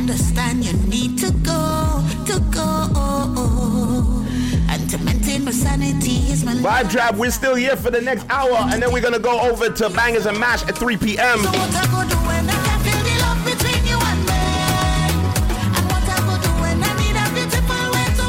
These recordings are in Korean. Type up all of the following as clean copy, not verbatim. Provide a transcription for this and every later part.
understand you need to go. And to maintain my sanity is my Vibe Trap, we're still here for the next hour, and then we're gonna go over to Bangers and Mash at 3 p.m. So what I go do when I can feel the love between you and me? And what I go do when I need a beautiful way to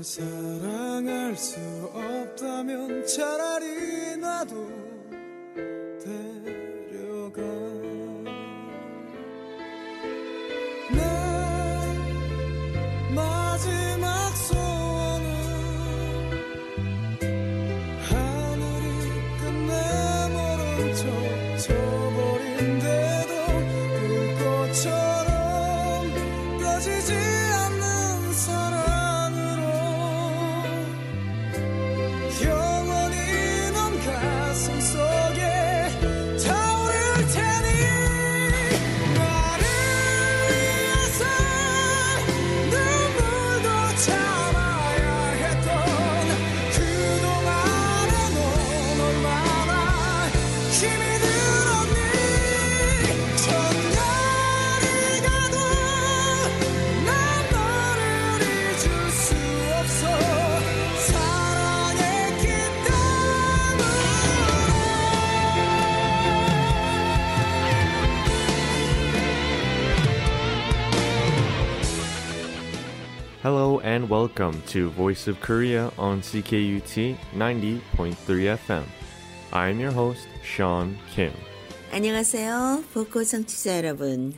사랑할 수 없다면 차라리 나도 데려가 내 마지막 소원은 하늘이 끝내 모른 척 져버린데도 불꽃처럼 꺼지지 않는 사랑으로 영원히 넌 가슴 속에 타오를 테니 나를 위해서 눈물도 참아야 했던 그동안의 넌 얼마나 힘이 들었니 천년이 가도 난 너를 잊을 수 없어 사랑했기 때문에 Hello and welcome to Voice of Korea on CKUT 90.3 FM. I'm your host, Sean Kim. 안녕하세요. 보코 청취자 여러분.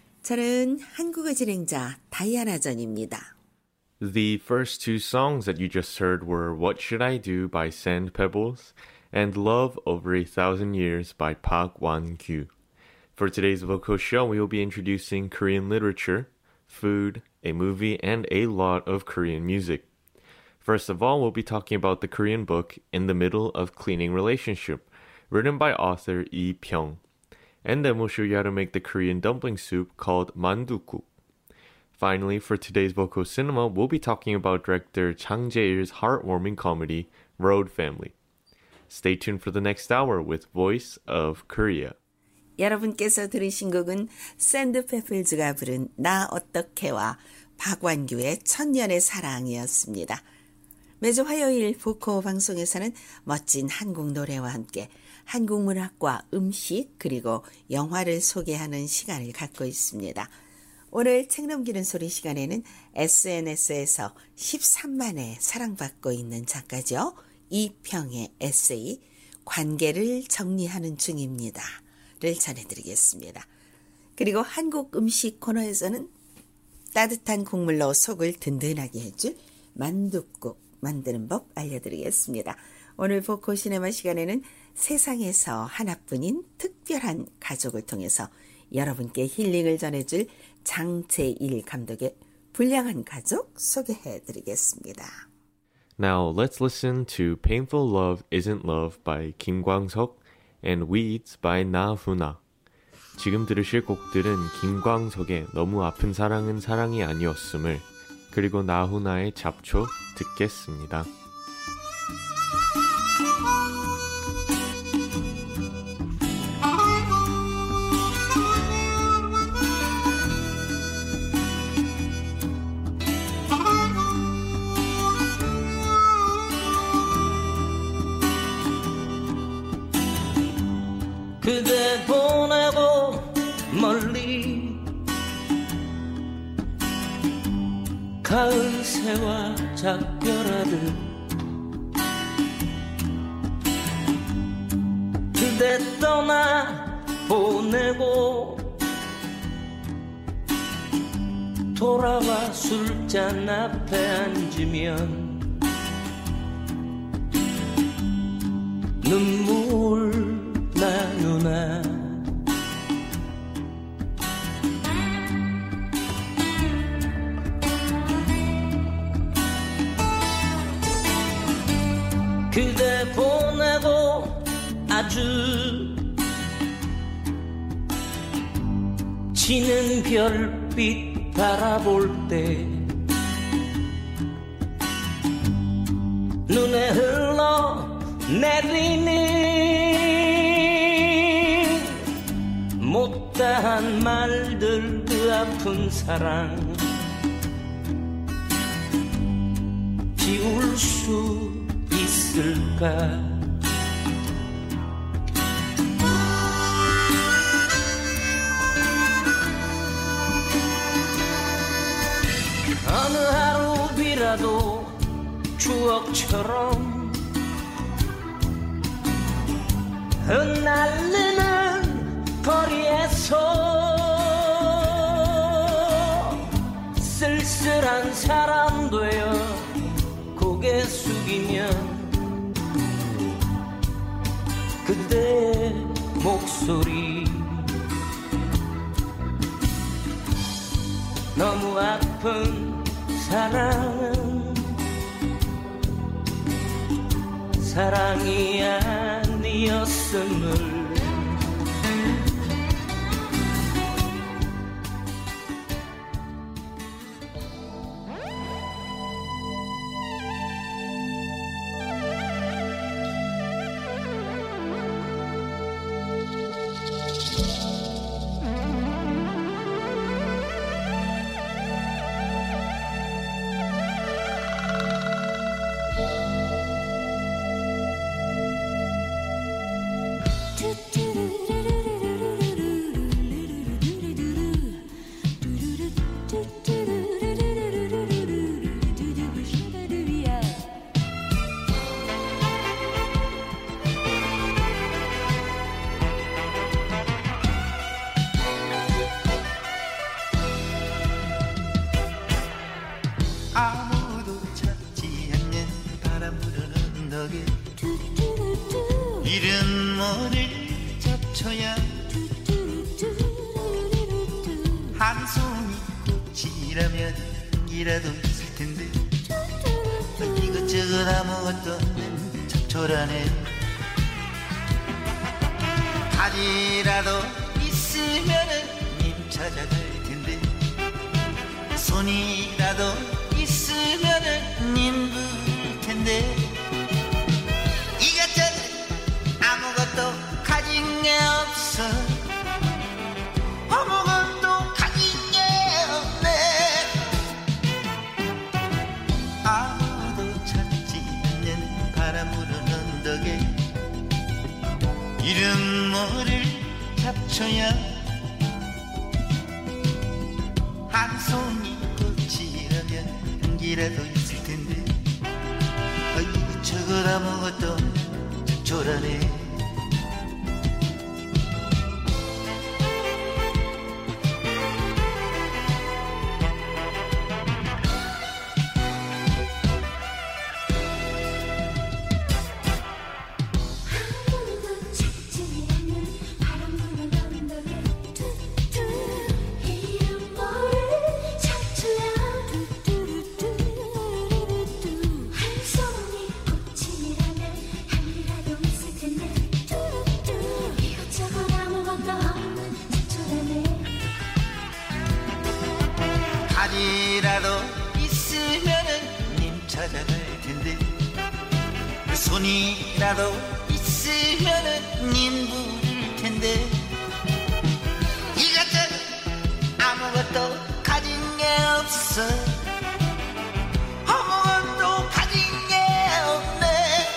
저는 한국어 진행자 다이아나 전입니다. The first two songs that you just heard were What Should I Do by Sand Pebbles and Love Over a Thousand Years by Park Wan-kyu. For today's vocal show, we will be introducing Korean literature, food, a movie, and a lot of Korean music. First of all, we'll be talking about the Korean book In the Middle of Cleaning Relationship, written by author Lee Pyong. And then we'll show you how to make the Korean dumpling soup called mandukguk. Finally, for today's vocal cinema, we'll be talking about director Chang Jae-il's heartwarming comedy, Road Family. Stay tuned for the next hour with Voice of Korea. 여러분께서 들으신 곡은 샌드페플즈가 부른 나 어떻게와 박완규의 천년의 사랑이었습니다. 매주 화요일 보코 방송에서는 멋진 한국 노래와 함께 한국 문학과 음식 그리고 영화를 소개하는 시간을 갖고 있습니다. 오늘 책 넘기는 소리 시간에는 SNS에서 13만에 사랑받고 있는 작가죠. 이평의 에세이 관계를 정리하는 중입니다. 를 전해드리겠습니다. 그리고 한국 음식 코너에서는 따뜻한 국물로 속을 든든하게 해줄 만둣국 만드는 법 알려드리겠습니다. 오늘 보코 시네마 시간에는 세상에서 하나뿐인 특별한 가족을 통해서 여러분께 힐링을 전해줄 장제일 감독의 불량한 가족 소개해드리겠습니다. Now let's listen to Painful Love Isn't Love by Kim Kwang-seok and Weeds by 나훈아. 지금 들으실 곡들은 김광석의 너무 아픈 사랑은 사랑이 아니었음을 그리고 나훈아의 잡초 듣겠습니다. 그대 보내고 멀리 가을 새와 작별하듯 그대 떠나 보내고 돌아와 술잔 앞에 앉으면 눈물 나누나 그대 보내고 아주 지는 별빛 바라볼 때 눈에 흘러 내리는 못다한 말들 그 아픈 사랑 지울 수 있을까 어느 하루 비라도 추억처럼 흩날리는 거리에서 쓸쓸한 사람 되어 고개 숙이면 그대의 목소리 너무 아픈 사랑은 사랑이 아니었음을 아무도 찾지 않는 바람 부는 언덕에 이름 모를 잡초야 한 송이 꽃이라면 이라도 있을 텐데 이것저것 아무것도 없는 잡초라네 가지라도 있으면은 님 찾아갈 텐데 손이라도 있으면은 님 부를 텐데 이것저것 아무것도 가진 게 없어 아무것도 가진 게 없네 아무도 찾지 않는 바람 부는 언덕에 이름 모를 잡초야 한 송이 꽃이라면 향기라도 있을 텐데 이것저것 아무것도 없는 잡초라네 아무도 찾지 않는 바람 부는 언덕에 이름 모를 잡초야 한 송이 꽃이라면 향이라도 있을 텐데 이것저것 아무것도 없는 잡초라네 가지라도 있으면은 님 찾아갈 텐데 손이라도 있으면은 님 부를 텐데 이것저것 아무것도 가진 게 없어 아무것도 가진 게 없네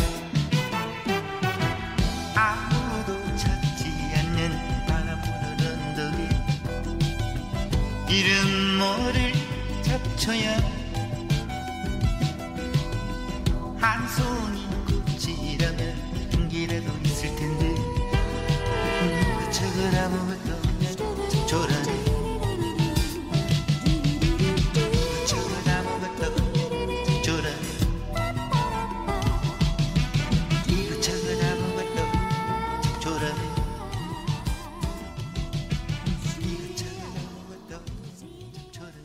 아무도 찾지 않는 바람 부는 언덕에 이름 모를 잡초야 한 송이 꽃이라면 향기라도 있을 텐데 이것저것 아무것도 없는 잡초라네 이것저것 아무것도 없는 잡초라네 이것저것 아무것도 없는 잡초라네 이것저것 아무것도 없는 잡초라네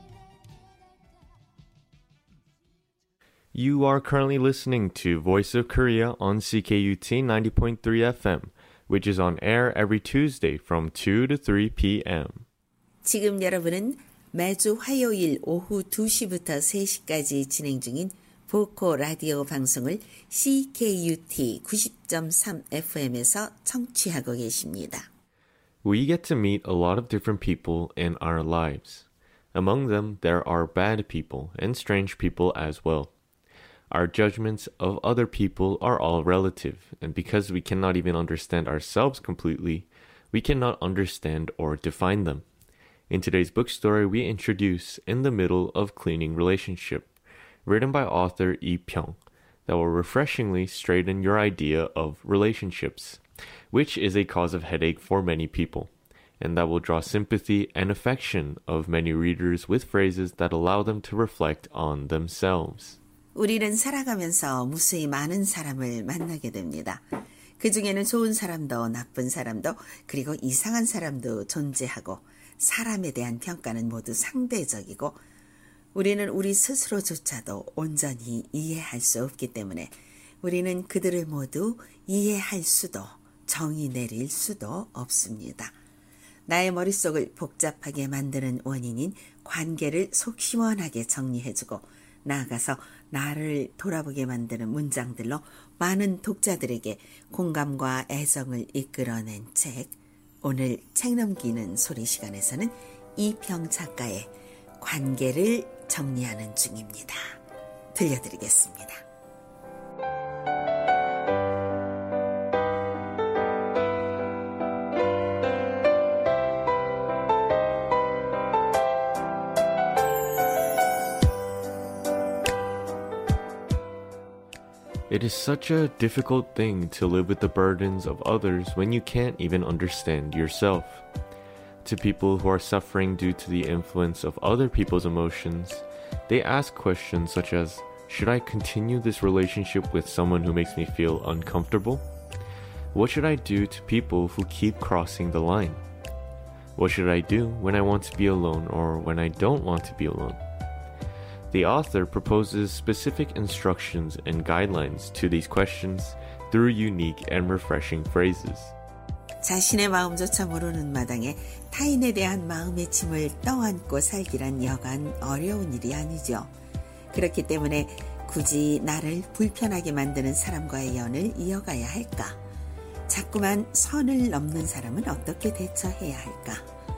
You are currently listening to Voice of Korea on CKUT 90.3 FM, which is on air every Tuesday from 2 to 3 p.m. 지금 여러분은 매주 화요일 오후 2시부터 3시까지 진행 중인 보코 라디오 방송을 CKUT 90.3 FM에서 청취하고 계십니다. We get to meet a lot of different people in our lives. Among them, there are bad people and strange people as well. Our judgments of other people are all relative, and because we cannot even understand ourselves completely, we cannot understand or define them. In today's book story, we introduce In the Middle of Cleaning Relationship, written by author Lee Pyong, that will refreshingly straighten your idea of relationships, which is a cause of headache for many people, and that will draw sympathy and affection of many readers with phrases that allow them to reflect on themselves. 우리는 살아가면서 무수히 많은 사람을 만나게 됩니다. 그 중에는 좋은 사람도 나쁜 사람도 그리고 이상한 사람도 존재하고 사람에 대한 평가는 모두 상대적이고 우리는 우리 스스로조차도 온전히 이해할 수 없기 때문에 우리는 그들을 모두 이해할 수도 정의 내릴 수도 없습니다. 나의 머릿속을 복잡하게 만드는 원인인 관계를 속 시원하게 정리해주고 나아가서 나를 돌아보게 만드는 문장들로 많은 독자들에게 공감과 애정을 이끌어낸 책, 오늘 책 넘기는 소리 시간에서는 이평 작가의 관계를 정리하는 중입니다. 들려드리겠습니다. It is such a difficult thing to live with the burdens of others when you can't even understand yourself. To people who are suffering due to the influence of other people's emotions, they ask questions such as, should I continue this relationship with someone who makes me feel uncomfortable? What should I do to people who keep crossing the line? What should I do when I want to be alone or when I don't want to be alone? The author proposes specific instructions and guidelines to these questions through unique and refreshing phrases. 자신의 마음조차 모르는 마당에 타인에 대한 마음의 짐을 떠안고 살기란 여간 어려운 일이 아니죠. 그렇기 때문에 굳이 나를 불편하게 만드는 사람과의 연을 이어가야 할까? 자꾸만 선을 넘는 사람은 어떻게 대처해야 할까?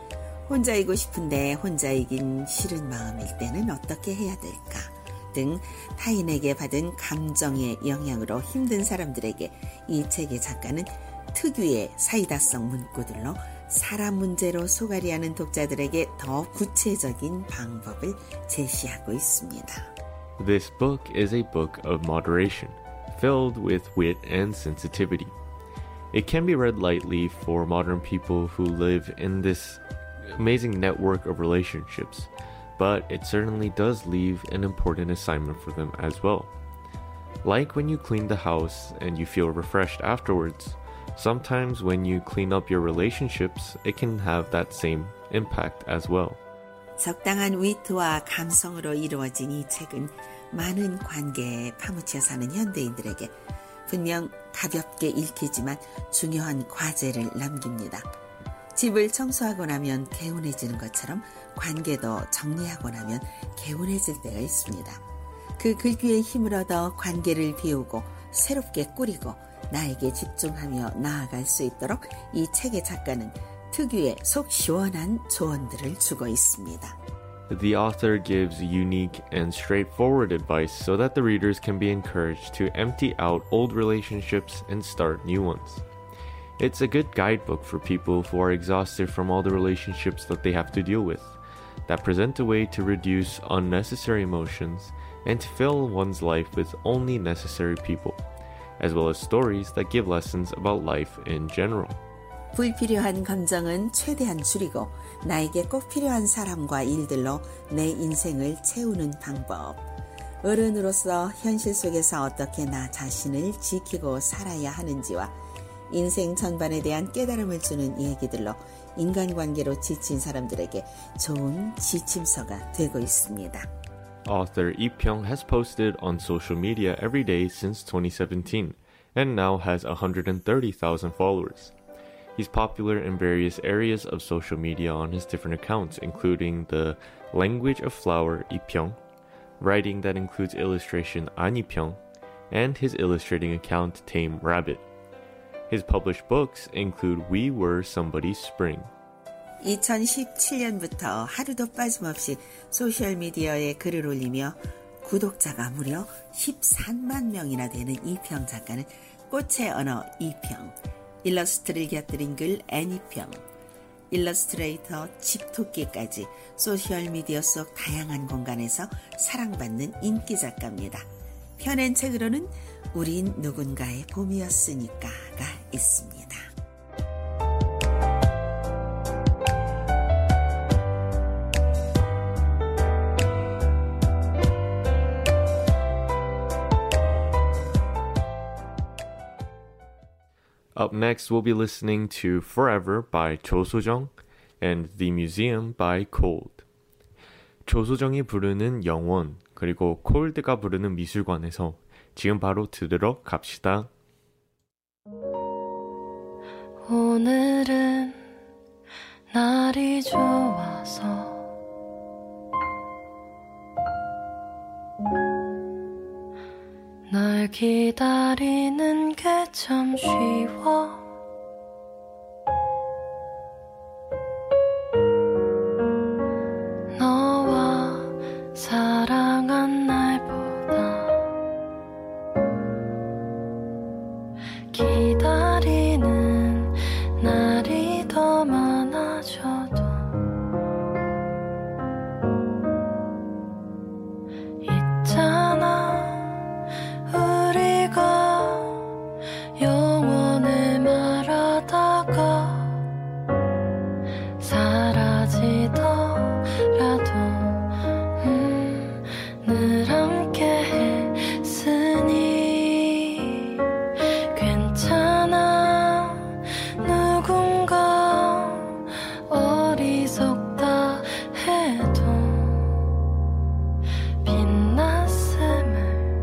혼자이고 싶은데 혼자이긴 싫은 마음일 때는 어떻게 해야 될까? 등 타인에게 받은 감정의 영향으로 힘든 사람들에게 이 책의 작가는 특유의 사이다성 문구들로 사람 문제로 소갈이하는 독자들에게 더 구체적인 방법을 제시하고 있습니다. This book is a book of moderation, filled with wit and sensitivity. It can be read lightly for modern people who live in this amazing network of relationships, but it certainly does leave an important assignment for them as well. Like when you clean the house and you feel refreshed afterwards, sometimes when you clean up your relationships, it can have that same impact as well. 적당한 위트와 감성으로 이루어진 이 책은 많은 관계에 파묻혀 사는 현대인들에게 분명 가볍게 읽히지만 중요한 과제를 남깁니다. 집을 청소하고 나면 개운해지는 것처럼 관계도 정리하고 나면 개운해질 때가 있습니다. 그 글귀의 힘을 얻어 관계를 비우고 새롭게 꾸리고 나에게 집중하며 나아갈 수 있도록 이 책의 작가는 특유의 속 시원한 조언들을 주고 있습니다. The author gives unique and straightforward advice so that the readers can be encouraged to empty out old relationships and start new ones. It's a good guidebook for people who are exhausted from all the relationships that they have to deal with, that present a way to reduce unnecessary emotions and to fill one's life with only necessary people, as well as stories that give lessons about life in general. 불필요한 감정은 최대한 줄이고 나에게 꼭 필요한 사람과 일들로 내 인생을 채우는 방법. 어른으로서 현실 속에서 어떻게 나 자신을 지키고 살아야 하는지와 인생 전반에 대한 깨달음을 주는 얘기들로 인간관계로 지친 사람들에게 좋은 지침서가 되고 있습니다. Author Lee Pyong has posted on social media every day since 2017 and now has 130,000 followers. He's popular in various areas of social media on his different accounts, including the Language of Flower Lee Pyong, writing that includes illustration Ani Pyong, and his illustrating account Tame Rabbit. His published books include We Were Somebody's Spring. 2017년부터 하루도 빠짐없이 소셜미디어에 글을 올리며 구독자가 무려 13만 명이나 되는 이평 작가는 꽃의 언어 이평, 일러스트를 곁들인 글 애니평, 일러스트레이터, 집토끼까지 소셜미디어 속 다양한 공간에서 사랑받는 인기 작가입니다. 펴낸 책으로는 우린 누군가의 봄이었으니까가 있습니다. Up next, we'll be listening to Forever by 조 소정 and The Museum by Cold. 조 소정이 부르는 영원, 그리고 콜드가 부르는 미술관에서 지금 바로 들으러 갑시다. 오늘은 날이 좋아서 널 기다리는 게 참 쉬워 너와 사랑한 날보다 기다리는 날이 더 많아져도 있잖아 우리가 영원을 말하다가 사라지더라도 늘 함께 했으니 괜찮아 누군가 어리석다 해도 빛났음을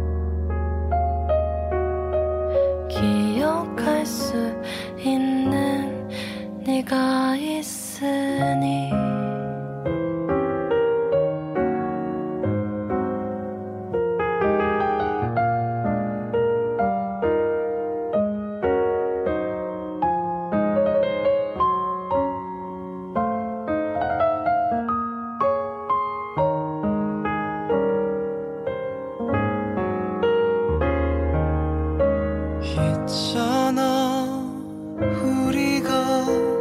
기억할 수 있는 네가 있으니 있잖아 우리가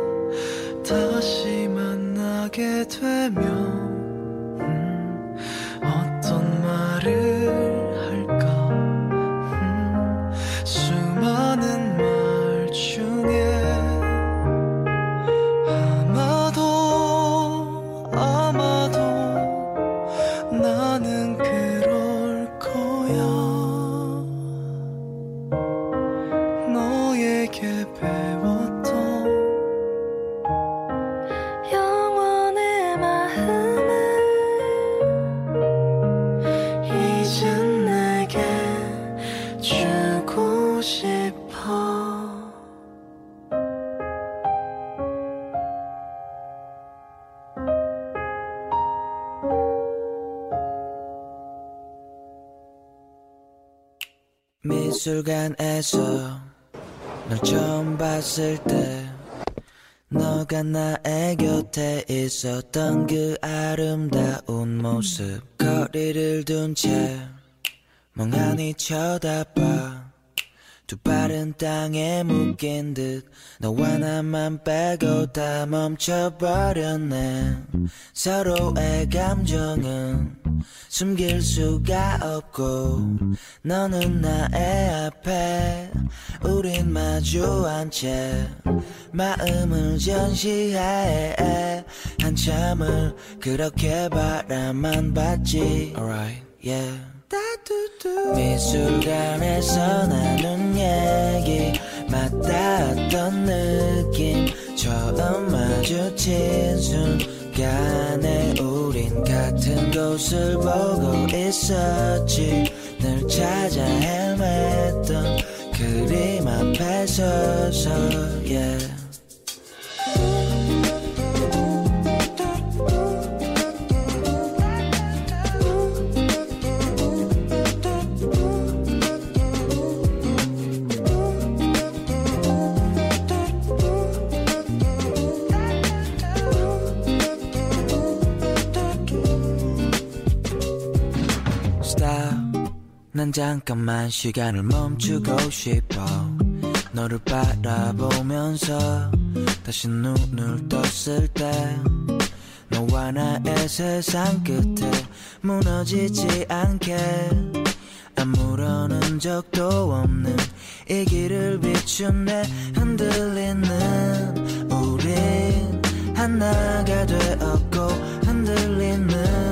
다시 만나게 되면 어떤 말을 할까 수많은 말 중에 아마도 나는 그럴 거야 너에게 배웠던 영원의 마음을 이젠 내게 주고 싶어 미술관에서 널 처음 봤을 때 너가 나의 곁에 있었던 그 아름다운 모습 거리를 둔 채 멍하니 쳐다봐 두 발은 땅에 묶인 듯 너와 나만 빼고 다 멈춰버렸네 서로의 감정은 숨길 수가 없고 너는 나의 앞에 우린 마주한 채 마음을 전시해 한참을 그렇게 바라만 봤지 Alright, yeah 미술관에서 나눈 얘기 맞닿았던 느낌 처음 마주친 순간에 우린 같은 곳을 보고 있었지 늘 찾아 헤맸던 그림 앞에 서서 yeah. 난 잠깐만 시간을 멈추고 싶어 너를 바라보면서 다시 눈을 떴을 때 너와 나의 세상 끝에 무너지지 않게 아무런 흔적도 없는 이 길을 비춘내 흔들리는 우린 하나가 되었고 흔들리는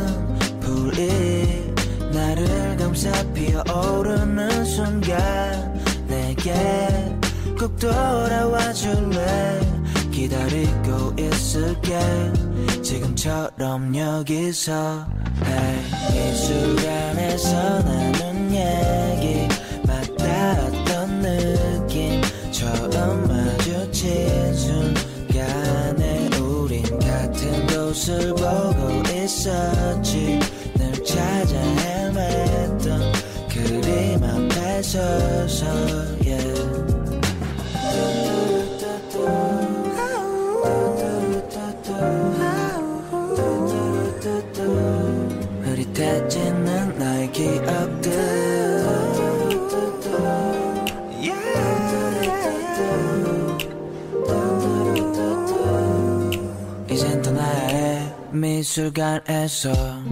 불이 나를 감싸 피어오르는 순간 내게 꼭 돌아와 줄래 기다리고 있을게 지금처럼 여기서 이 순간에서 나눈 얘기 맞닿았던 느낌 처음 마주친 순간에 우린 같은 곳을 보고 있었지 늘 찾아 헤맸던 그림 앞에 서서 yeah. 흐릿해지는 나의 기억들 이젠 떠나야 해 미술관에서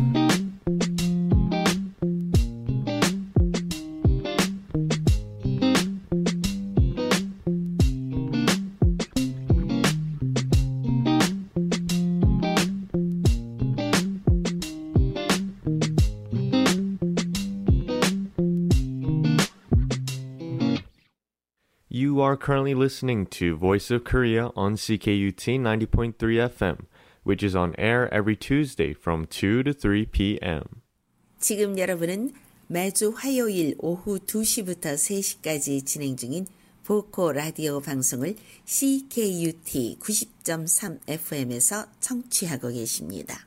You are currently listening to Voice of Korea on CKUT 90.3 FM, which is on air every Tuesday from 2 to 3 p.m. 지금 여러분은 매주 화요일 오후 2시부터 3시까지 진행 중인 보코 라디오 방송을 CKUT 90.3 FM에서 청취하고 계십니다.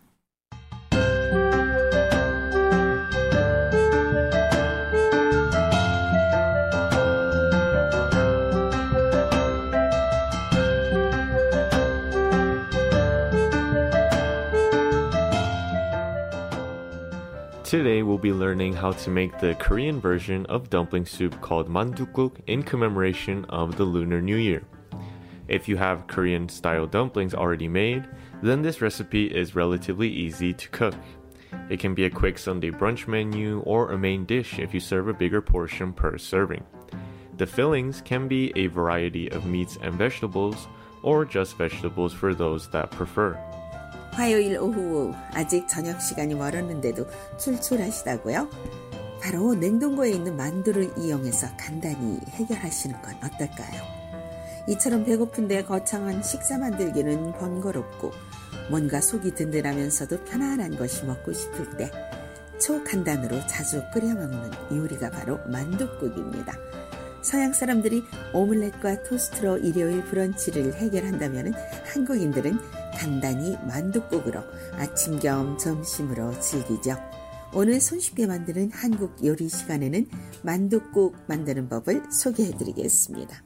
Today we'll be learning how to make the Korean version of dumpling soup called mandukguk in commemoration of the Lunar New Year. If you have Korean-style dumplings already made, then this recipe is relatively easy to cook. It can be a quick Sunday brunch menu or a main dish if you serve a bigger portion per serving. The fillings can be a variety of meats and vegetables, or just vegetables for those that prefer. 화요일 오후 아직 저녁 시간이 멀었는데도 출출하시다고요? 바로 냉동고에 있는 만두를 이용해서 간단히 해결하시는 건 어떨까요? 이처럼 배고픈데 거창한 식사 만들기는 번거롭고 뭔가 속이 든든하면서도 편안한 것이 먹고 싶을 때 초간단으로 자주 끓여 먹는 요리가 바로 만둣국입니다. 서양 사람들이 오믈렛과 토스트로 일요일 브런치를 해결한다면 한국인들은 간단히 만둣국으로 아침 겸 점심으로 즐기죠. 오늘 손쉽게 만드는 한국 요리 시간에는 만둣국 만드는 법을 소개해드리겠습니다.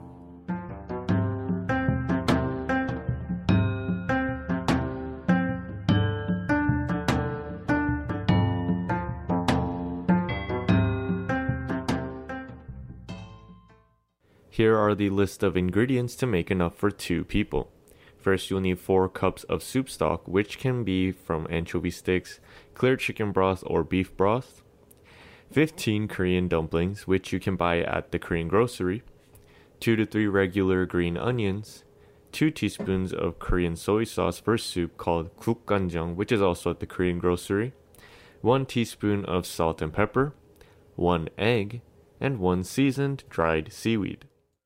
Here are the list of ingredients to make enough for 2 people. First, you'll need 4 cups of soup stock, which can be from anchovy sticks, clear chicken broth, or beef broth. 15 Korean dumplings, which you can buy at the Korean grocery. 2 to 3 regular green onions. 2 teaspoons of Korean soy sauce for soup called gukganjeong, which is also at the Korean grocery. 1 teaspoon of salt and pepper. 1 egg. And 1 seasoned dried seaweed.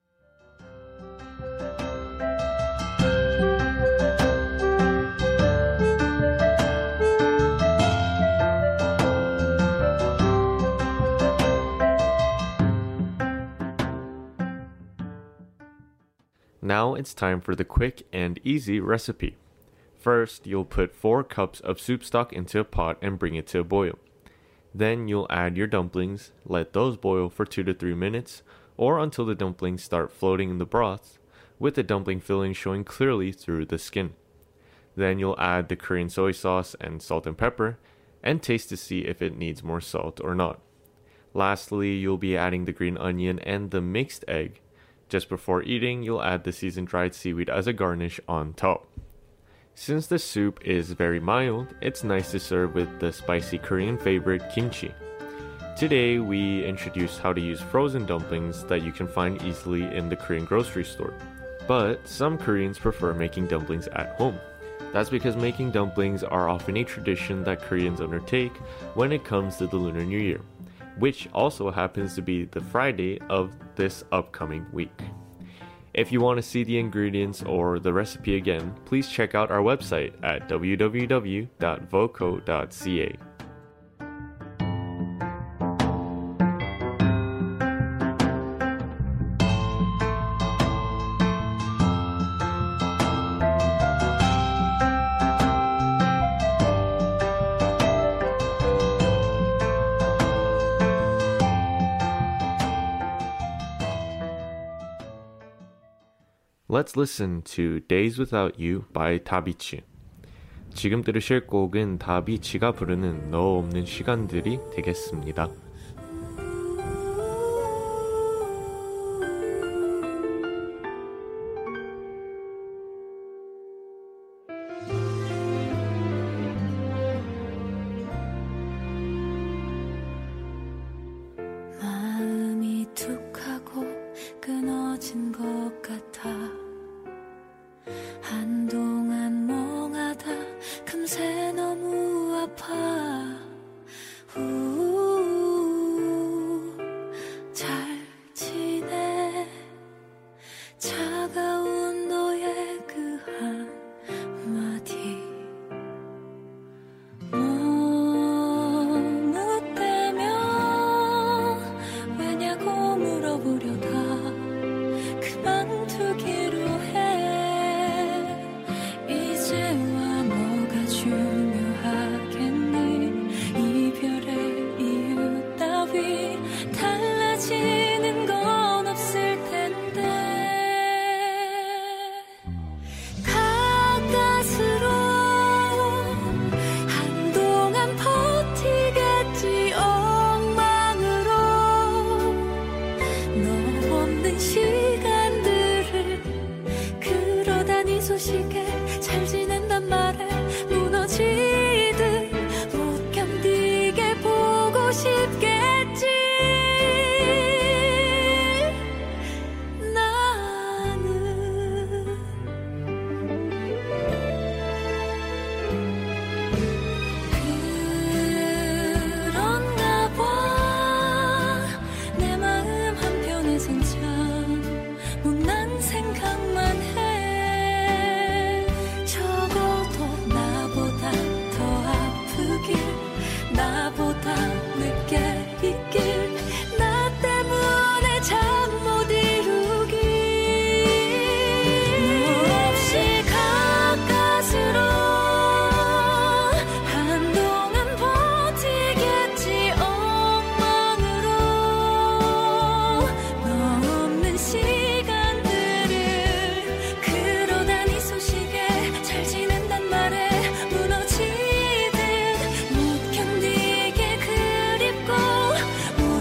Now it's time for the quick and easy recipe. First, you'll put 4 cups of soup stock into a pot and bring it to a boil. Then you'll add your dumplings, let those boil for 2 to 3 minutes, or until the dumplings start floating in the broth, with the dumpling filling showing clearly through the skin. Then you'll add the Korean soy sauce and salt and pepper, and taste to see if it needs more salt or not. Lastly, you'll be adding the green onion and the mixed egg. Just before eating, you'll add the seasoned dried seaweed as a garnish on top. Since the soup is very mild, it's nice to serve with the spicy Korean favorite kimchi. Today, we introduced how to use frozen dumplings that you can find easily in the Korean grocery store. But some Koreans prefer making dumplings at home. That's because making dumplings are often a tradition that Koreans undertake when it comes to the Lunar New Year, which also happens to be the Friday of this upcoming week. If you want to see the ingredients or the recipe again, please check out our website at www.voco.ca. Let's listen to Days Without You by 다비치. 지금 들으실 곡은 다비치가 부르는 너 없는 시간들이 되겠습니다. 마음이 툭 하고 끊어진 것 같아 한동안 멍하다 금세 너무 아파 잘 지내 차가운 너의 그 한마디 너무 때면 왜냐고 물어보려다 그만두기로 해 이제와 뭐가 중요하겠니 이별의 이유 따위 달라지는 건 없을 텐데 가까스로 한동안 버티겠지 엉망으로 너 없는 시간들을 그러다 네 소식에 잘 지낸단 말에 무너지듯 못 견디게 보고 싶겠지 나는 그런가 봐 내 마음 한편에선 참 못난 생각만 해 적어도 나보다 더 아프길 나보다 늦게 있길 나 때문에 잠 못 이루길 너 없이 가까스로 한동안 버티겠지 엉망으로 너 없는 시간들을 그러다 네 소식에 잘 지낸단 말에 무너지듯 못 견디게 그립고 못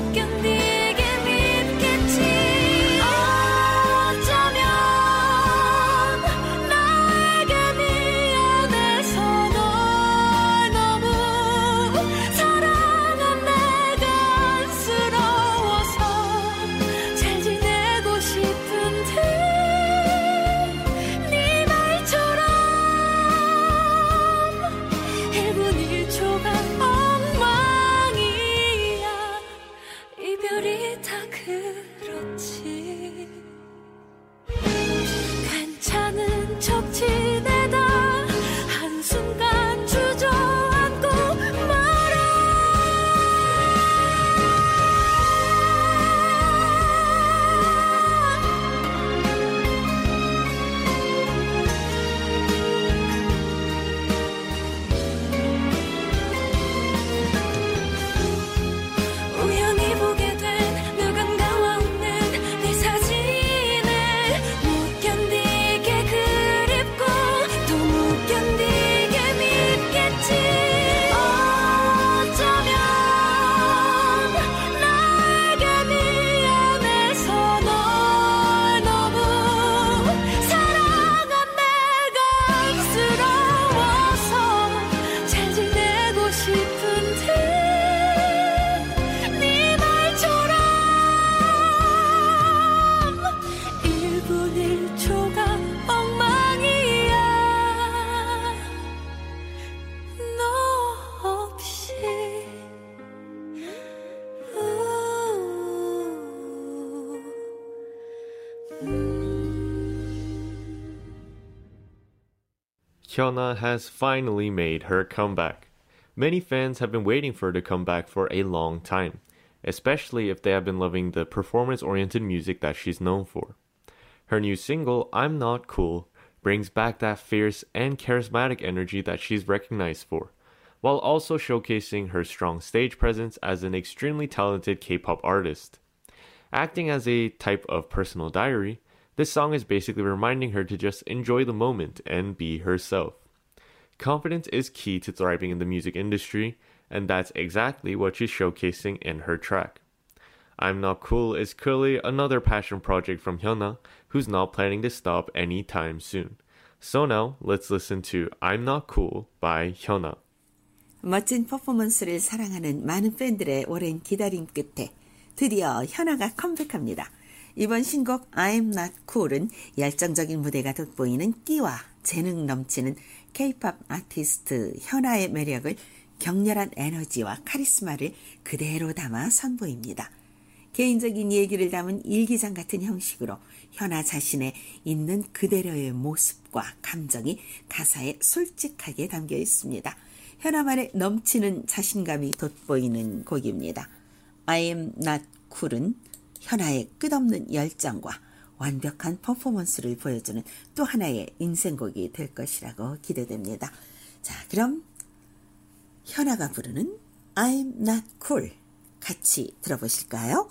Hyuna has finally made her comeback. Many fans have been waiting for her to come back for a long time, especially if they have been loving the performance-oriented music that she's known for. Her new single, I'm Not Cool, brings back that fierce and charismatic energy that she's recognized for, while also showcasing her strong stage presence as an extremely talented K-pop artist. Acting as a type of personal diary, this song is basically reminding her to just enjoy the moment and be herself. Confidence is key to thriving in the music industry, and that's exactly what she's showcasing in her track. I'm Not Cool is clearly another passion project from Hyuna, who's not planning to stop anytime soon. So now, let's listen to I'm Not Cool by Hyuna. 멋진 퍼포먼스를 사랑하는 많은 팬들의 오랜 기다림 끝에 드디어 현아가 컴백합니다. 이번 신곡 I'm Not Cool은 열정적인 무대가 돋보이는 끼와 재능 넘치는 K-pop 아티스트 현아의 매력을 격렬한 에너지와 카리스마를 그대로 담아 선보입니다. 개인적인 얘기를 담은 일기장 같은 형식으로 현아 자신의 있는 그대로의 모습과 감정이 가사에 솔직하게 담겨 있습니다. 현아만의 넘치는 자신감이 돋보이는 곡입니다. I am not cool은 현아의 끝없는 열정과 완벽한 퍼포먼스를 보여주는 또 하나의 인생곡이 될 것이라고 기대됩니다. 자, 그럼 현아가 부르는 I'm not cool 같이 들어보실까요?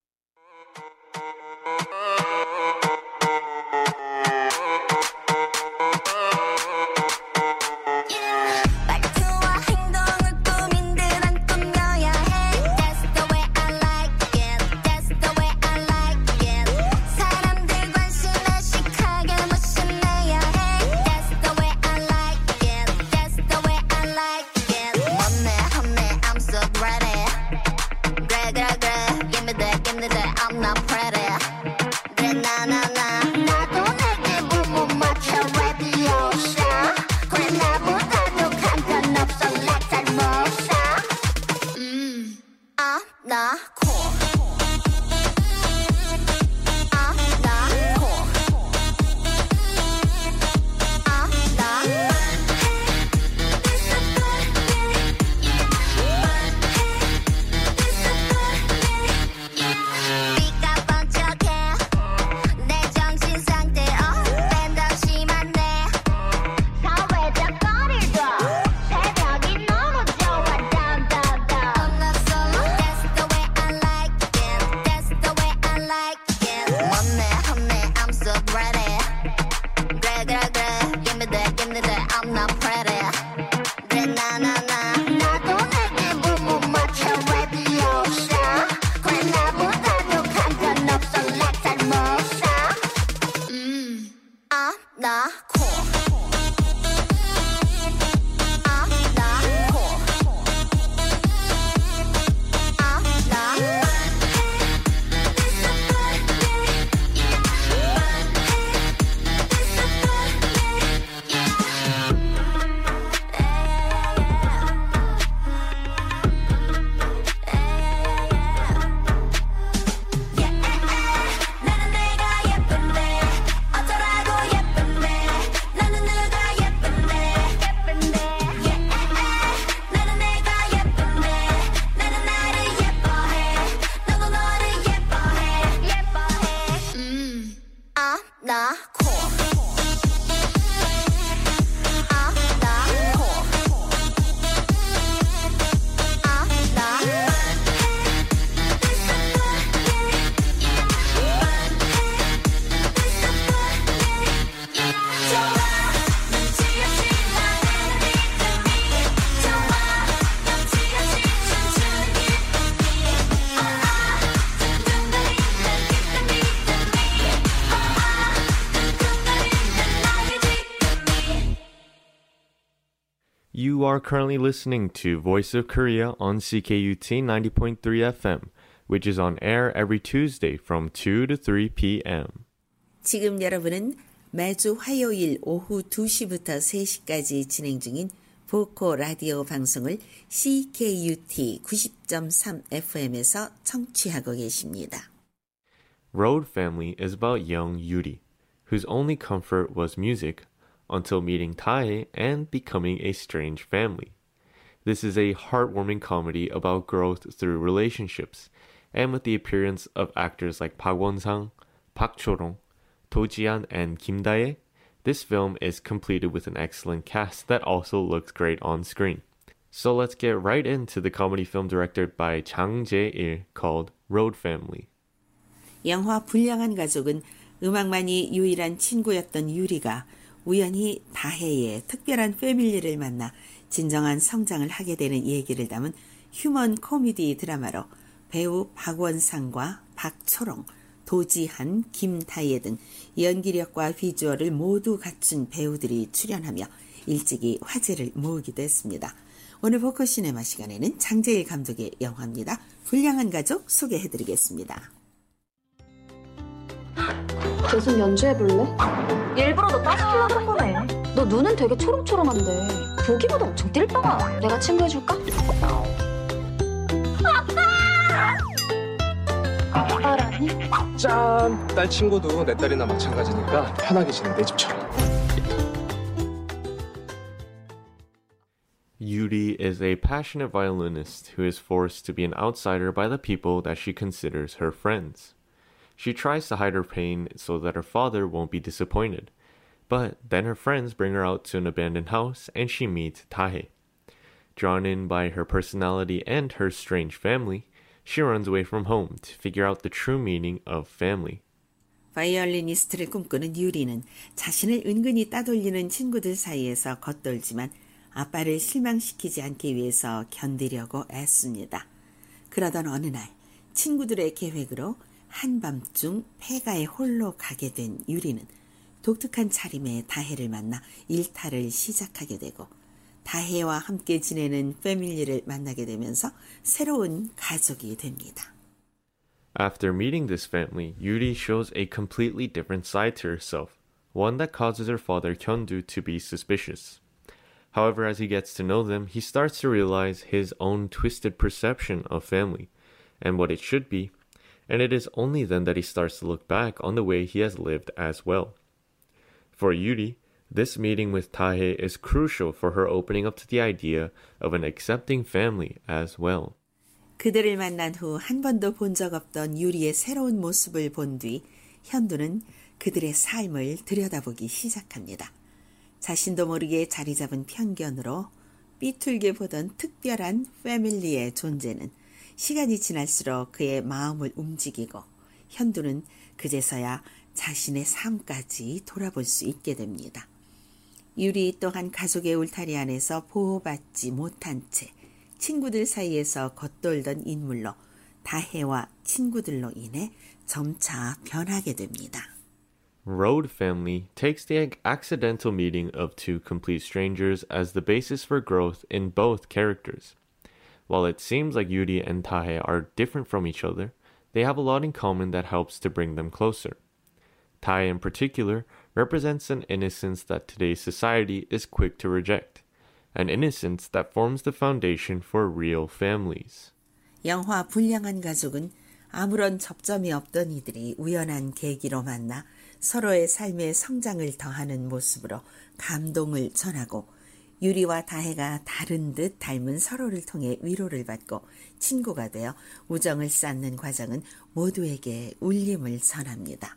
말투와 행동을 꾸민 듯한 꿈이어야 해. That's the way I like it. That's the way I like it. 사람들 관심에 시크하게 무심해야 해. That's the way I like it. That's the way I like it. 멋내 험내 I'm so ready. 그래 give me that I'm not pretty. 그래 나나나 나도 내게 못 맞춰 레디오샤. 그래 나보다도 간편 없어 like 잘못사. I'm not cool. I'm not cool. I'm not 비가 번쩍해 내 정신 상태 뺀다 심한데 사회적 거리도 새벽이 너무 좋아 down down down I'm not solo That's the way I like it That's the way I like it 멋내 험내 I'm so ready 그래 give me that I'm not pretty 그래 나나나 나도 내게 못 맞춰 레디오샤 그래 나보다도 간편 없어 like 잘못사 I'm not cool I'm not cool I'm not 나는 내가 예쁜데 어쩌라고 예쁜데 나는 누가 예쁜데 나는 내가 예쁜데 나는 나를 예뻐해 너도 너를 예뻐해 I'm not cool I'm not cool I'm not 좋아 눈치 없이 나는 리듬이 좋아 눈치 없이 춤추는 기쁨이 둥둥거리는 리듬이 둥둥거리는 나의 지금이 You are currently listening to Voice of Korea on CKUT 90.3 FM, which is on air every Tuesday from 2 to 3 p.m. 지금 여러분은 매주 화요일 오후 2시부터 3시까지 진행 중인 보코 라디오 방송을 CKUT 90.3 FM에서 청취하고 계십니다. Road Family is about young Yuri, whose only comfort was music, until meeting Tae and becoming a strange family. This is a heartwarming comedy about growth through relationships, and with the appearance of actors like Park Won-sang, Park Cho-rong, Do Ji-an, and Kim Dae, this film is completed with an excellent cast that also looks great on screen. So let's get right into the comedy film directed by Chang Jae-il called Road Family. 영화 불량한 가족은 음악만이 유일한 친구였던 유리가 우연히 다혜의 특별한 패밀리를 만나 진정한 성장을 하게 되는 얘기를 담은 휴먼 코미디 드라마로 배우 박원상과 박초롱, 도지한, 김다혜 등 연기력과 비주얼을 모두 갖춘 배우들이 출연하며 일찍이 화제를 모으기도 했습니다. 오늘 보컬시네마 시간에는 장재일 감독의 영화입니다. 불량한 가족 소개해드리겠습니다. 계속 연주해볼래? 일부러 너 따시키려고 한 거네. 너 눈은 되게 초롱초롱한데 보기보다 엄청 띨빵아. 내가 친구해줄까? 아빠라니? 짠! 딸 친구도 내 딸이나 마찬가지니까 편하게 지내, 내 집처럼. Yuri is a passionate violinist who is forced to be an outsider by the people that she considers her friends. She tries to hide her pain so that her father won't be disappointed. But then her friends bring her out to an abandoned house and she meets Tae. Drawn in by her personality and her strange family, she runs away from home to figure out the true meaning of family. 바이올리니스트를 꿈꾸는 유리는 자신을 은근히 따돌리는 친구들 사이에서 겉돌지만 아빠를 실망시키지 않기 위해서 견디려고 애씁니다. 그러던 어느 날 친구들의 계획으로 한밤중 폐가에 홀로 가게 된 유리는 독특한 차림의 다혜를 만나 일탈을 시작하게 되고 다혜와 함께 지내는 패밀리를 만나게 되면서 새로운 가족이 됩니다. After meeting this family, Yuri shows a completely different side to herself, one that causes her father Hyun-doo to be suspicious. However, as he gets to know them, he starts to realize his own twisted perception of family and what it should be, and it is only then that he starts to look back on the way he has lived as well. For Yuri, this meeting with Tae is crucial for her opening up to the idea of an accepting family as well. 그들을 만난 후 한 번도 본 적 없던 유리의 새로운 모습을 본 뒤 현두는 그들의 삶을 들여다보기 시작합니다. 자신도 모르게 자리 잡은 편견으로 삐뚤게 보던 특별한 패밀리의 존재는 시간이 지날수록 그의 마음을 움직이고 현두는 그제서야 자신의 삶까지 돌아볼 수 있게 됩니다. 유리 또한 가족의 울타리 안에서 보호받지 못한 채 친구들 사이에서 겉돌던 인물로 다혜와 친구들로 인해 점차 변하게 됩니다. Road Family takes the accidental meeting of two complete strangers as the basis for growth in both characters. While it seems like Yuri and Tae are different from each other, they have a lot in common that helps to bring them closer. Tae in particular represents an innocence that today's society is quick to reject, an innocence that forms the foundation for real families. 영화 불량한 가족은 아무런 접점이 없던 이들이 우연한 계기로 만나 서로의 삶의 성장을 더하는 모습으로 감동을 전하고 유리와 다혜가 다른 듯 닮은 서로를 통해 위로를 받고 친구가 되어 우정을 쌓는 과정은 모두에게 울림을 전합니다.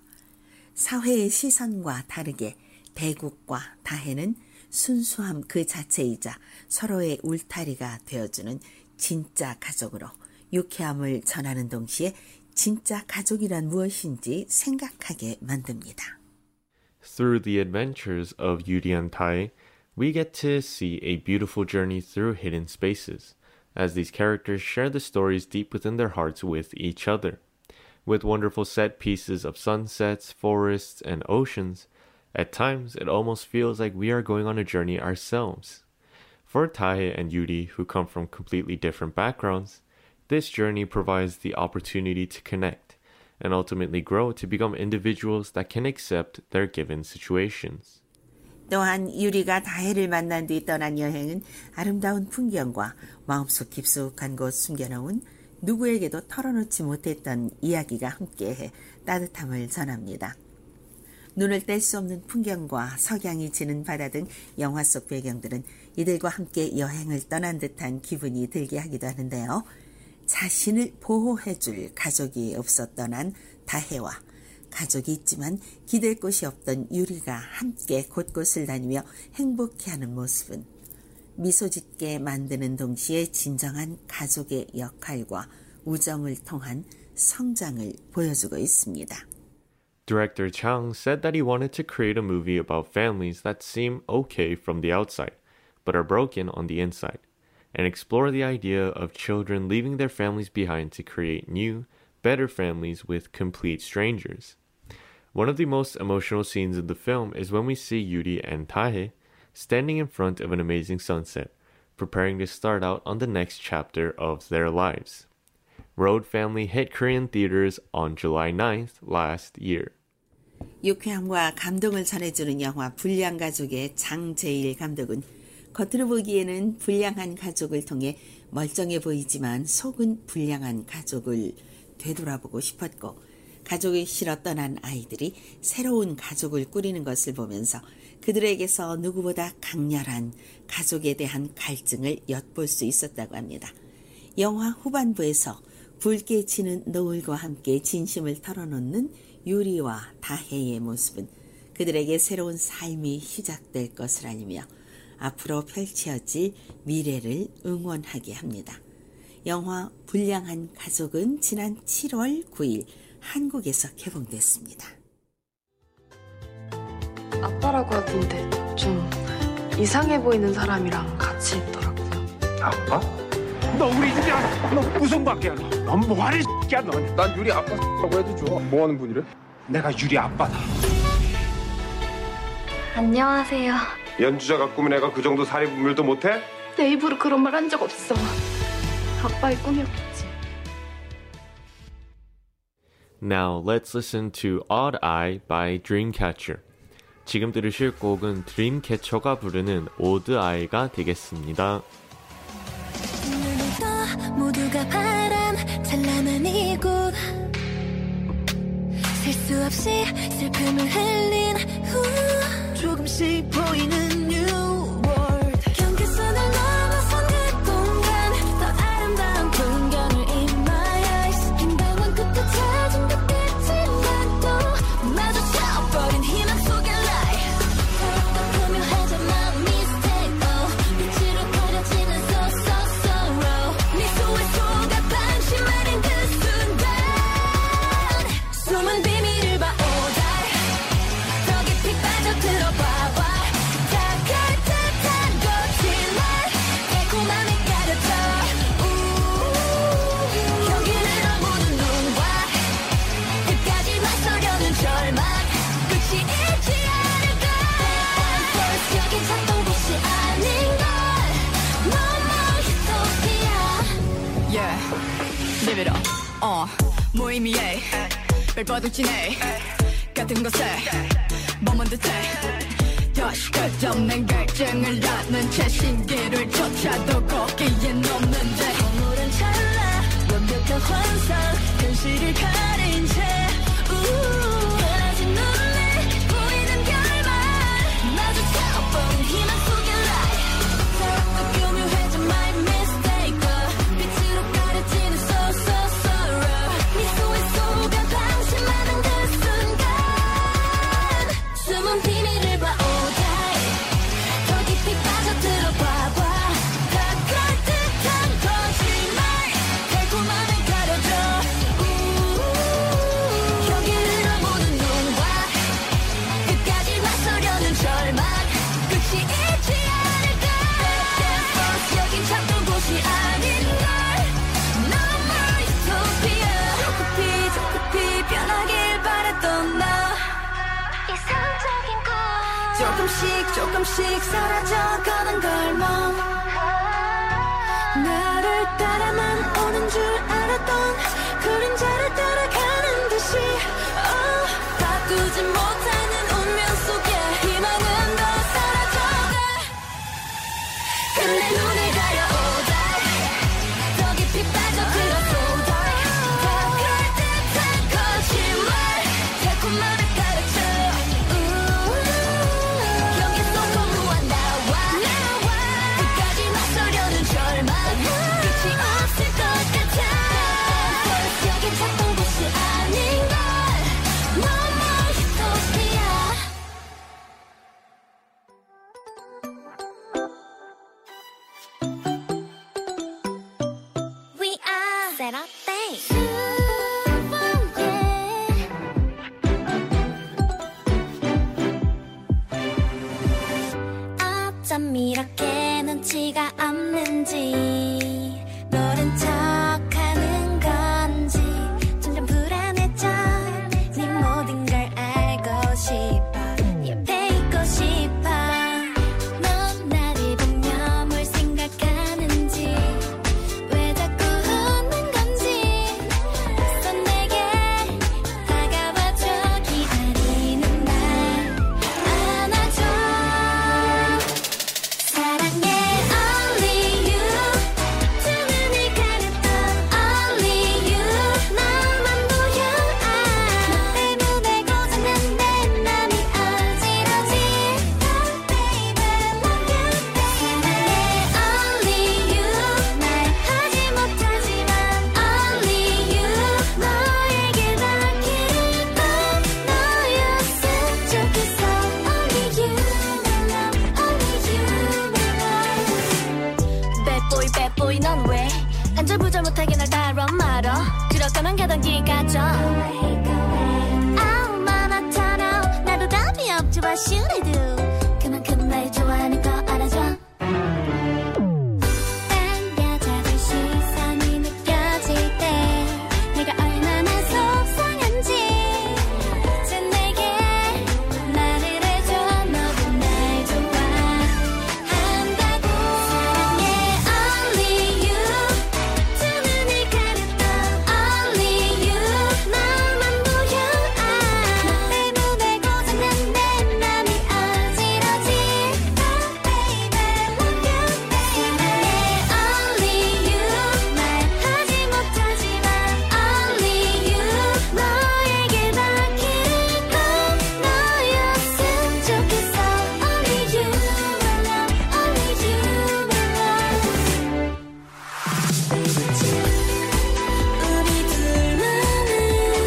사회의 시선과 다르게 대국과 다혜는 순수함 그 자체이자 서로의 울타리가 되어주는 진짜 가족으로 유쾌함을 전하는 동시에 진짜 가족이란 무엇인지 생각하게 만듭니다. Through the adventures of Yuri and Tae, we get to see a beautiful journey through hidden spaces, as these characters share the stories deep within their hearts with each other. With wonderful set pieces of sunsets, forests, and oceans, at times it almost feels like we are going on a journey ourselves. For Tae and Yuri, who come from completely different backgrounds, this journey provides the opportunity to connect and ultimately grow to become individuals that can accept their given situations. 또한 유리가 다혜를 만난 뒤 떠난 여행은 아름다운 풍경과 마음속 깊숙한 곳 숨겨놓은 누구에게도 털어놓지 못했던 이야기가 함께해 따뜻함을 전합니다. 눈을 뗄 수 없는 풍경과 석양이 지는 바다 등 영화 속 배경들은 이들과 함께 여행을 떠난 듯한 기분이 들게 하기도 하는데요. 자신을 보호해줄 가족이 없었던 한 다혜와 가족이 있지만 기댈 곳이 없던 유리가 함께 곳곳을 다니며 행복해하는 모습은 미소 짓게 만드는 동시에 진정한 가족의 역할과 우정을 통한 성장을 보여주고 있습니다. Director Chang said that he wanted to create a movie about families that seem okay from the outside, but are broken on the inside, and explore the idea of children leaving their families behind to create new, better families with complete strangers. One of the most emotional scenes in the film is when we see Yuri and Tae standing in front of an amazing sunset, preparing to start out on the next chapter of their lives. Road Family hit Korean theaters on July 9th last year. 유쾌함과 감동을 전해주는 영화 불량가족의 장제일 감독은 겉으로 보기에는 불량한 가족을 통해 멀쩡해 보이지만 속은 불량한 가족을 되돌아보고 싶었고 가족이 싫어 떠난 아이들이 새로운 가족을 꾸리는 것을 보면서 그들에게서 누구보다 강렬한 가족에 대한 갈증을 엿볼 수 있었다고 합니다. 영화 후반부에서 붉게 지는 노을과 함께 진심을 털어놓는 유리와 다혜의 모습은 그들에게 새로운 삶이 시작될 것을 알리며 앞으로 펼쳐질 미래를 응원하게 합니다. 영화 불량한 가족은 지난 7월 9일 한국에서 개봉됐습니다. 아빠라고 하던데 좀 이상해 보이는 사람이랑 같이 있더라고요. 아빠? 너 우리 집이야. 너 무슨 밖이야? 넌 뭐하는 X야 넌? 난 유리 아빠라고 해도 줘. 뭐 하는 분이래? 내가 유리 아빠다. 안녕하세요. 연주자가 꾸민 애가 그 정도 사리 분별도 못해? 내 입으로 그런 말 한 적 없어. 아빠의 꿈이었겠지. Now let's listen to Odd Eye by Dreamcatcher. 지금 들으실 곡은 드림캐쳐가 부르는 Odd Eye가 되겠습니다. 눈을 떠 모두가 바람 찬란한 이곳 셀 수 없이 슬픔을 흘린 후 조금씩 보이는 New World 경계선을 넘어선 그 공간 더 아름다운 풍경을 in my eyes 빈방울 끝에 찾은 그 빛이란 또 마주쳐버린 희망 속의 light 더욱더 교묘해져 my mistake 빛으로 가려지는 so sorrow 미소의 속아 방심하는 그 순간 숨은 비밀을 봐 oh die 더 깊이 빠져들어봐봐 다가올 듯한 거짓말 달콤함에 가려져 경기를 넘어오는 눈과 끝까지 맞서려는 절망 끝이 있지 않을까 First 여긴 찾던 곳이 아닌걸 No more utopia Yeah, live it up. 무의미해, 벨버둥치네 같은 곳에 머문 듯해. 다시 끝없는 갈증을 낳는 채 신기를 쫓아도 거기엔 없는데. 허물은 찰나 완벽한 환상 현실을 가린 채 흐려진 눈에 보이는 결말 마주쳐버린 희망 속의 light 더욱더 교묘해져 my mistake 빛으로 가려지는 so sorrow 미소의 속아 방심하는 그 순간 숨은 비밀을 봐 oh die 더 깊이 빠져들어봐봐 다가올 듯한 거짓말 달콤함에 가려져 경계를 넘어오는 눈과 끝까지 맞서려는 절망 끝이 있지 않을까 First 여긴 찾던 곳이 아닌걸 No more utopia 저 급히 변하길 바랬던 나 이상적인 것 조금씩 사라져가는 걸멈 나를 따라만 오는 줄 알았던 그림자를 따라가는 듯이 바꾸지 못하는 운명 속에 희망은 더 사라져가 근데 눈을 가려 oh die 더 깊이 빠져들어 so dark 다가올 듯한 거짓말 달콤함에 가려져 어쩜 이렇게 눈치가 없는지 모른 척하는 건지 점점 불안해져 네 모든 걸 알고 싶어 옆에 있고 싶어 넌 나를 보며 뭘 생각하는지 왜 자꾸 웃는 건지 손 내게 다가와줘 기다리는 날 안아줘 사랑해 only you 두 눈을 가렸던 only you 너만 보여 너 때문에 고장난 내 맘이 어지러지 Oh baby love you baby 사랑해 only you 말하지 못하지만 only you 너에게 닿기를 너였으면 좋겠어 only you my love only you my love Bad boy bad boy 넌 왜 안절부절 못하게 날 따라 말어 그렇다면 가던 길 가죠 아우 만화처럼 나도 답이 없지 what should I do 그만큼 날 좋아하는 거 알아줘 딴 여자들 시선이 느껴질 때 내가 얼마나 속상한지 이제 내게 말을 해줘 너도 날 좋아한다고 사랑해 only you 두 눈을 가렸던 only you 너만 보여 너 때문에 고장난 내 맘이 어지러지 Oh baby love you baby only you 말하지 못하지만 only you 너에게 닿기를 너였으면 좋겠어 only you my love only you my love 우리 둘만은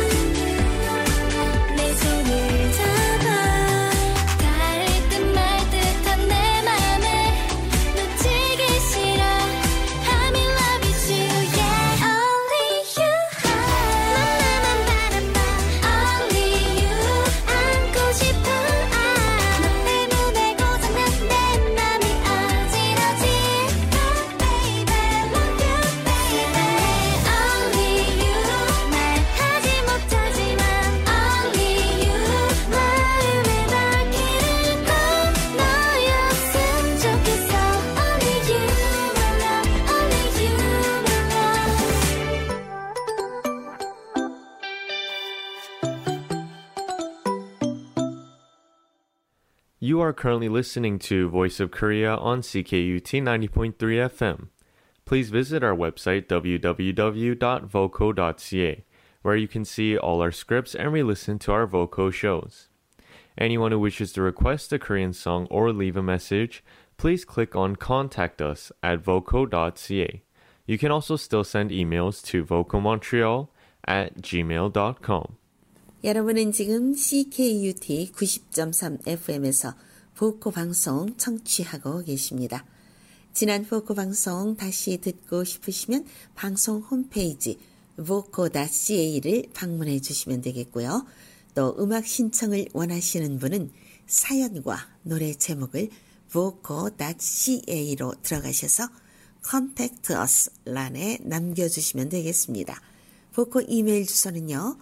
내 손을 잡아 닿을 듯 말 듯한 내 맘을 놓치기 싫어 I'm in love with you yeah only you 넌 나만 바라봐 only you 안고 싶어 너 때문에 고장난 내 맘이 어지러지 Oh baby love you baby only you 말하지 못하지만 only you 마음에 닿기를 너였으면 좋겠어 only you my love only you my love You are currently listening to Voice of Korea on CKUT 90.3 FM. Please visit our website www.voco.ca, where you can see all our scripts and re-listen to our Voco shows. Anyone who wishes to request a Korean song or leave a message, please click on Contact Us at voco.ca. You can also still send emails to vocomontreal@gmail.com. 여러분은 지금 CKUT 90.3 FM에서 보코 방송 청취하고 계십니다. 지난 보코 방송 다시 듣고 싶으시면 방송 홈페이지 voco.ca를 방문해 주시면 되겠고요. 또 음악 신청을 원하시는 분은 사연과 노래 제목을 voco.ca로 들어가셔서 Contact Us 란에 남겨주시면 되겠습니다. 보코 이메일 주소는요.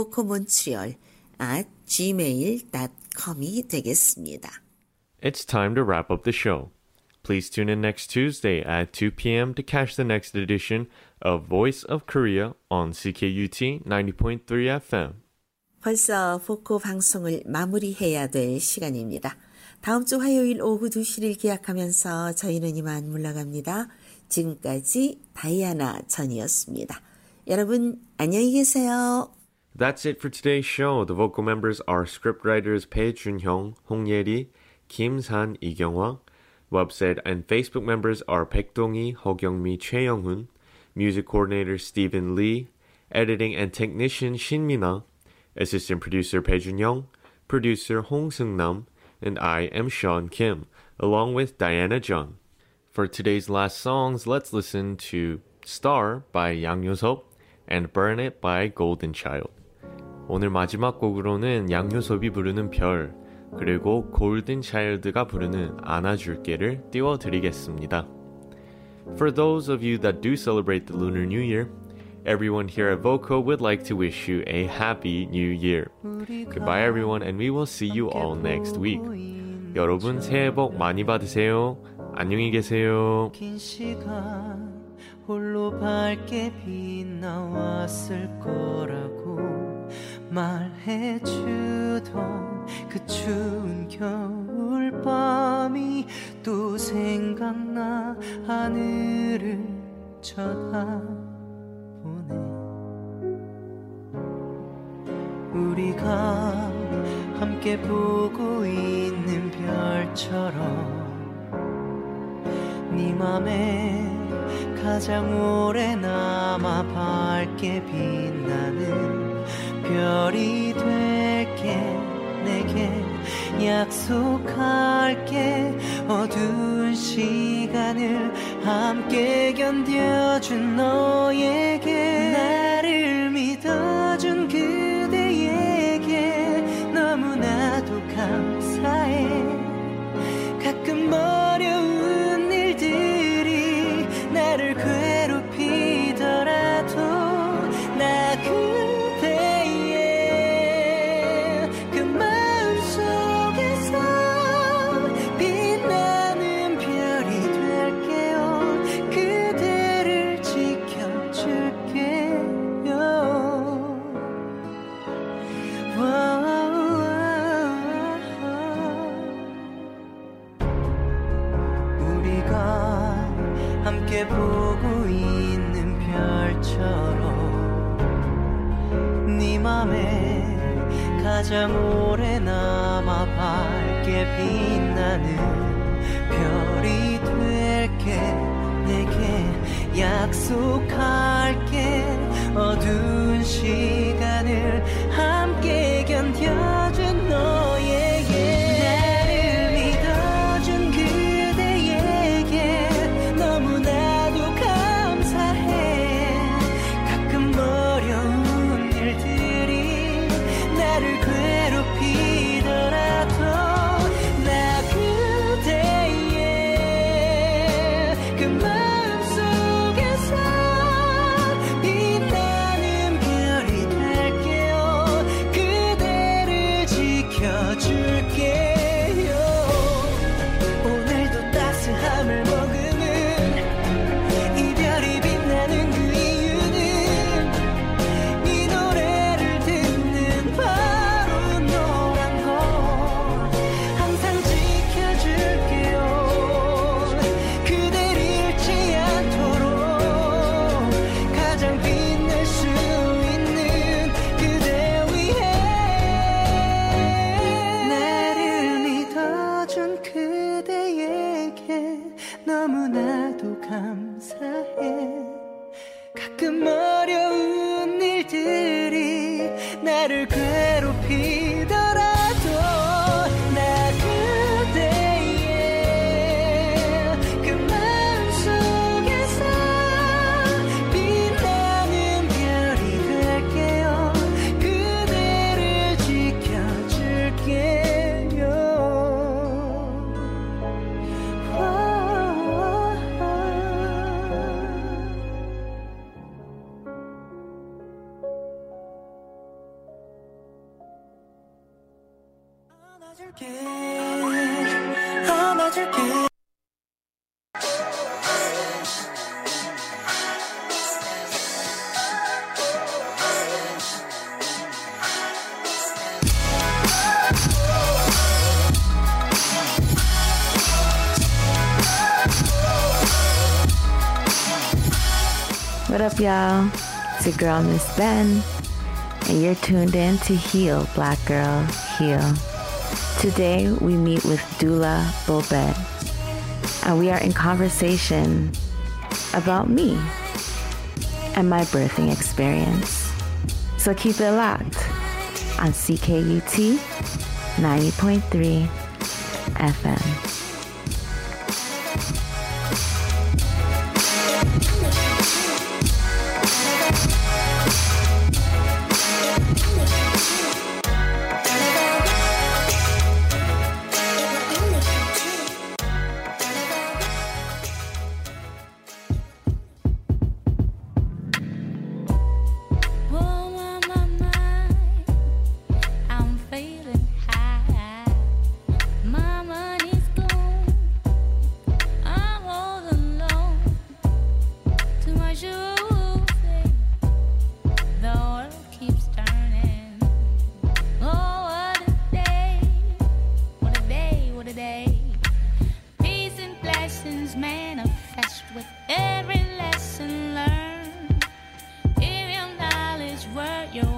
vocomontreal@gmail.com이 되겠습니다. It's time to wrap up the show. Please tune in next Tuesday at 2 p.m. to catch the next edition of Voice of Korea on CKUT 90.3 FM. 벌써 보코 방송을 마무리해야 될 시간입니다. 다음 주 화요일 오후 2시를 기약하면서 저희는 이만 물러갑니다. 지금까지 다이아나 전이었습니다. 여러분 안녕히 계세요. That's it for today's show. The vocal members are scriptwriters Pae Junhyung, Hong Yeri, Kim San, Lee Kyunghwa. Website and Facebook members are Baek Dong-hee, Ho Kyung-mi, Choi Young-hoon. Music coordinator Stephen Lee. Editing and technician Shin Mina. Assistant producer Pae Junhyung. Producer Hong Seung-nam. And I am Sean Kim, along with Diana Jung. For today's last songs, let's listen to Star by Yang Yo-seop, and Burn It by Golden Child. 오늘 마지막 곡으로는 양효섭이 부르는 별, 그리고 골든 차일드가 부르는 안아줄게를 띄워드리겠습니다. For those of you that do celebrate the Lunar New Year, everyone here at Voco would like to wish you a happy new year. Goodbye everyone, and we will see you all next week. 여러분 새해 복 많이 받으세요. 안녕히 계세요. 긴 시간 홀로 밝게 빛나왔을 거라고 말해주던 그 추운 겨울밤이 또 생각나 하늘을 쳐다보네. 우리가 함께 보고 있는 별처럼 네 맘에 가장 오래 남아 밝게 빛나는 별이 될게 내게 약속할게 어두운 시간을 함께 견뎌준 너에게 나를 믿어준 그대에게 너무나도 감사해 가끔 어려운 일들이 나를 괴롭히더라도 나 그대의 그 마음속에서 빛나는 별이 될게요 그대를 지켜줄게요 우리가 함께 보고 있는 별처럼 네 맘에 가장 오래 남아 밝게 빛나는 별이 될게 내게 약속할게 어두운 시간을 함께 견뎌준 너에게 나를 믿어준 그대에게 너무나도 감사해 가끔 어려운 일들이 나를 괴롭히더라도 나 그대의 그 마음속에서 빛나는 별이 될게요 그대를 지켜줄게요 오늘도 따스함을 머금은 이 별이 빛나는 그 이유는 이 노래를 듣는 바로 너란 걸 항상 지켜줄게요 그댈 잃지 않도록 가장 빛날 수 있는 그대 위해 나를 믿어준 그대에게 너무나도 감사해 가끔 어려운 일들이 나를 괴롭히더라도 나 그대의 그 마음속에서 빛나는 별이 될게요 그대를 지켜줄게요 안아줄게 What up, y'all? It's your girl, Miss Ben, and you're tuned in to Heal, Black Girl, Heal. Today, we meet with Dula Bobet, and we are in conversation about me and my birthing experience. So keep it locked on CKUT 90.3 FM.